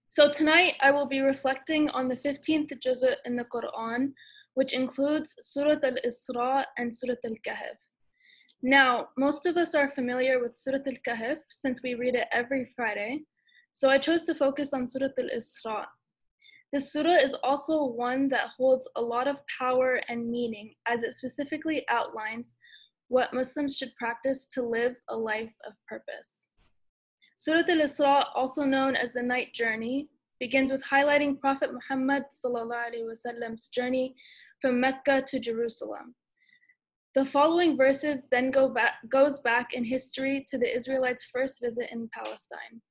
So tonight I will be reflecting on the 15th juz'ah in the Quran, which includes Surah Al-Isra and Surah Al-Kahf. Now, most of us are familiar with Surah Al-Kahf since we read it every Friday, so I chose to focus on Surah Al-Isra. This surah is also one that holds a lot of power and meaning as it specifically outlines what Muslims should practice to live a life of purpose. Surah Al-Isra, also known as the Night Journey, begins with highlighting Prophet Muhammad ﷺ's journey from Mecca to Jerusalem. The following verses then goes back in history to the Israelites' first visit in Palestine.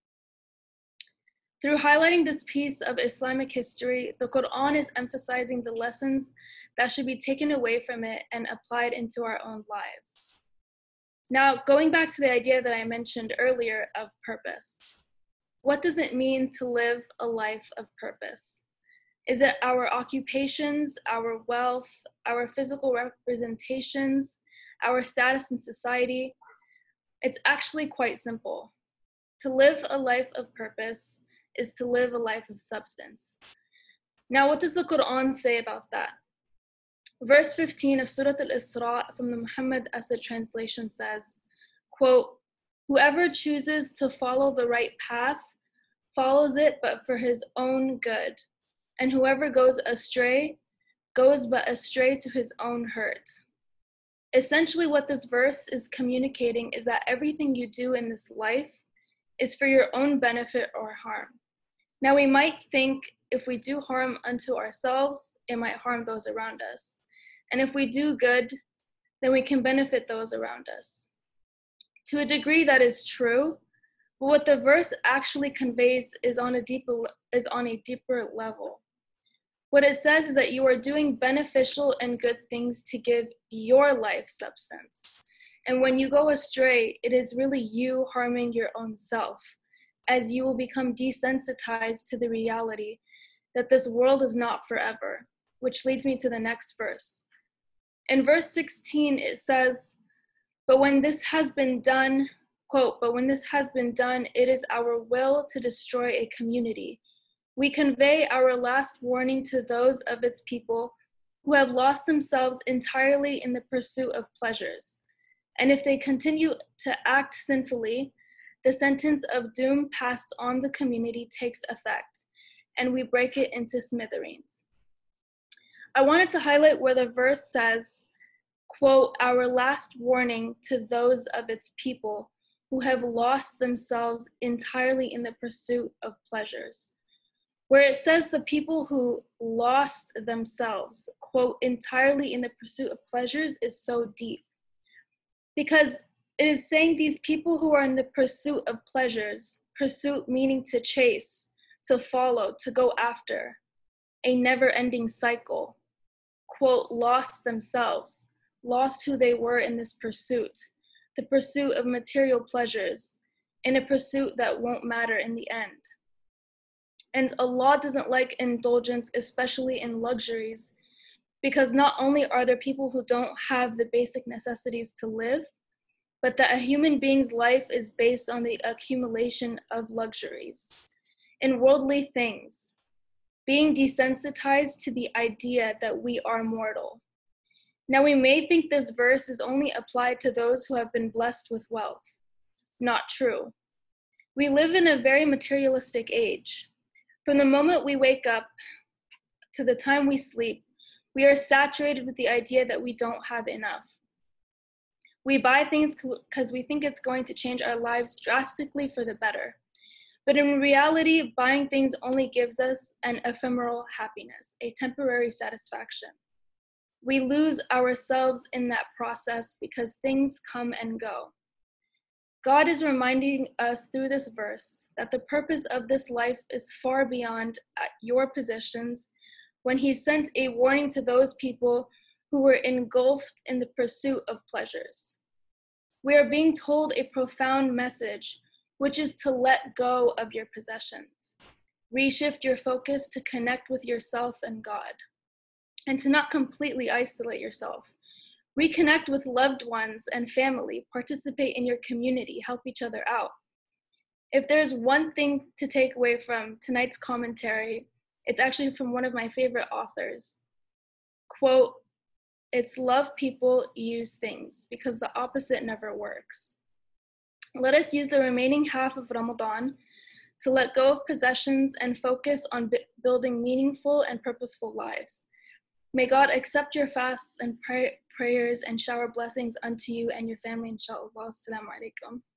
Through highlighting this piece of Islamic history, the Quran is emphasizing the lessons that should be taken away from it and applied into our own lives. Now, going back to the idea that I mentioned earlier of purpose, what does it mean to live a life of purpose? Is it our occupations, our wealth, our physical representations, our status in society? It's actually quite simple. To live a life of purpose is to live a life of substance. Now, what does the Quran say about that? Verse 15 of Surah Al-Isra from the Muhammad Asad translation says, quote, "Whoever chooses to follow the right path follows it but for his own good, and whoever goes astray goes but astray to his own hurt." Essentially, what this verse is communicating is that everything you do in this life is for your own benefit or harm. Now, we might think if we do harm unto ourselves, it might harm those around us. And if we do good, then we can benefit those around us. To a degree, that is true, but what the verse actually conveys is on a deeper level. What it says is that you are doing beneficial and good things to give your life substance. And when you go astray, it is really you harming your own self, as you will become desensitized to the reality that this world is not forever, which leads me to the next verse. In verse 16, it says, "But when this has been done," quote, "but when this has been done, it is our will to destroy a community. We convey our last warning to those of its people who have lost themselves entirely in the pursuit of pleasures. And if they continue to act sinfully, the sentence of doom passed on the community takes effect, and we break it into smithereens." I wanted to highlight where the verse says, quote, "our last warning to those of its people who have lost themselves entirely in the pursuit of pleasures." Where it says the people who lost themselves, quote, entirely in the pursuit of pleasures is so deep. Because it is saying these people who are in the pursuit of pleasures, pursuit meaning to chase, to follow, to go after, a never-ending cycle, quote, lost themselves, lost who they were in this pursuit, the pursuit of material pleasures, in a pursuit that won't matter in the end. And Allah doesn't like indulgence, especially in luxuries, because not only are there people who don't have the basic necessities to live, but that a human being's life is based on the accumulation of luxuries, in worldly things, being desensitized to the idea that we are mortal. Now, we may think this verse is only applied to those who have been blessed with wealth. Not true. We live in a very materialistic age. From the moment we wake up to the time we sleep, we are saturated with the idea that we don't have enough. We buy things because we think it's going to change our lives drastically for the better. But in reality, buying things only gives us an ephemeral happiness, a temporary satisfaction. We lose ourselves in that process because things come and go. God is reminding us through this verse that the purpose of this life is far beyond your possessions when he sent a warning to those people who were engulfed in the pursuit of pleasures. We are being told a profound message, which is to let go of your possessions, reshift your focus to connect with yourself and God, and to not completely isolate yourself. Reconnect with loved ones and family, participate in your community, help each other out. If there's one thing to take away from tonight's commentary, it's actually from one of my favorite authors. Quote, "It's love people, use things, because the opposite never works." Let us use the remaining half of Ramadan to let go of possessions and focus on building meaningful and purposeful lives. May God accept your fasts and prayers and shower blessings unto you and your family, inshallah. Assalamu alaikum.